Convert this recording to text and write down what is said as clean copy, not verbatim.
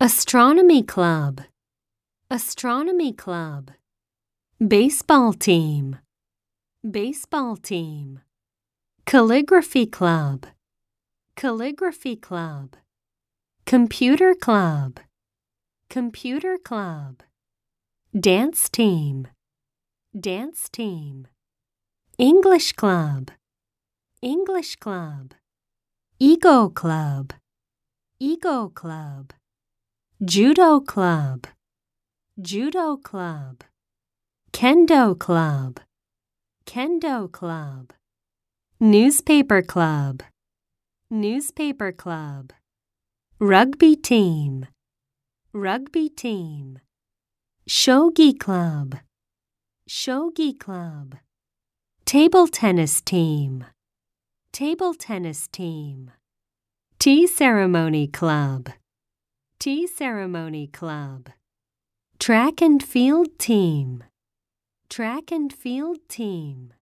Astronomy club. Astronomy club. Baseball team. Baseball team. Calligraphy club. Calligraphy club. Computer club. Computer club. Dance team. Dance team. English club. English club. Ego club. Ego club. Judo club. Judo club. Kendo club. Kendo club. Newspaper club. Newspaper club. Rugby team. Rugby team. Shogi club. Shogi club. Table tennis team. Table tennis team. Tea ceremony club. Tea ceremony club. Track and field team. Track and field team.